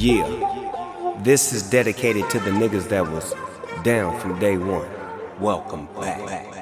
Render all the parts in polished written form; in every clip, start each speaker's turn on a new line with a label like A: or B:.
A: Yeah, this is dedicated to the niggas that was down from day one. Welcome back.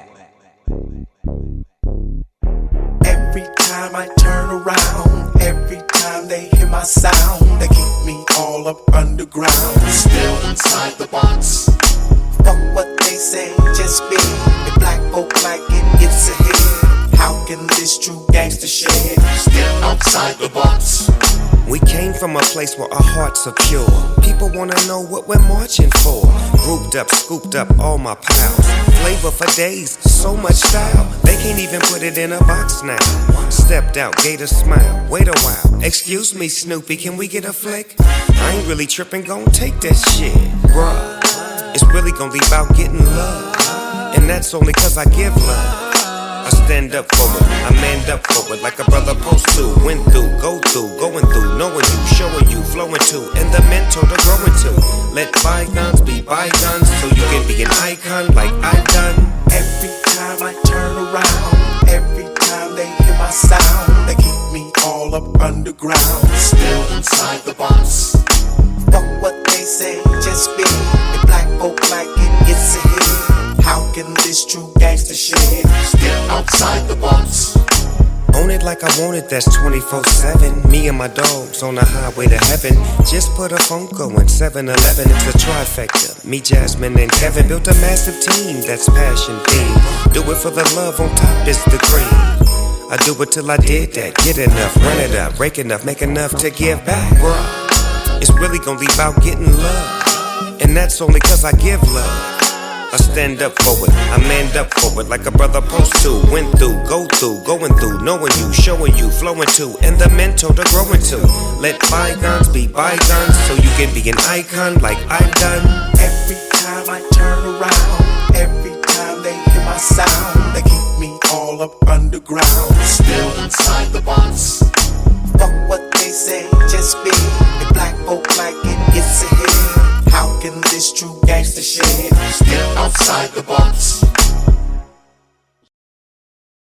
B: Every time I turn around, every time they hear my sound, they keep me all up underground, still inside the box. Fuck what they say, just be the black folk like it gets ahead. How can this true gangster shit still outside the box?
A: We came from a place where our hearts are pure. People wanna know what we're marching for. Grouped up, scooped up all my pals. Flavor for days, so much style. They can't even put it in a box now. Stepped out, gave a smile, wait a while. Excuse me, Snoopy, can we get a flick? I ain't really tripping, gon' take that shit. Bruh, it's really gon' leave out getting love. And that's only cause I give love. I stand up for it, I manned up for it like a brother supposed to. Went through, go through, going through, knowing you, showing you, flowing to, and the mentor to growing to. Let bygones be bygones so you can be an icon like I've done.
B: Every time I turn around, every time they hear my sound, they keep me all up underground, still inside the box. Fuck what they say, just be the black folk like it gets ahead. How can this true gangster shit still outside the box?
A: Own it like I want it, that's 24/7. Me and my dogs on the highway to heaven. Just put a phone going 7-Eleven. It's a trifecta. Me, Jasmine, and Kevin built a massive team that's passion themed. Do it for the love, on top is the cream. I do it till I did that. Get enough, run it up, break enough, make enough to give back. Bruh, it's really gonna leave out getting love. And that's only cause I give love. I stand up for it, I manned up for it like a brother supposed to. Went through, go through, going through, knowing you, showing you, flowing to, and the mentor to growing to. Let bygones be bygones so you can be an icon like I've done.
B: Every time I turn around, every time they hear my sound, they keep me all up underground, still inside the box. Fuck what they say, just be the black folk like it gets ahead. How can this true gangster shit still outside the box?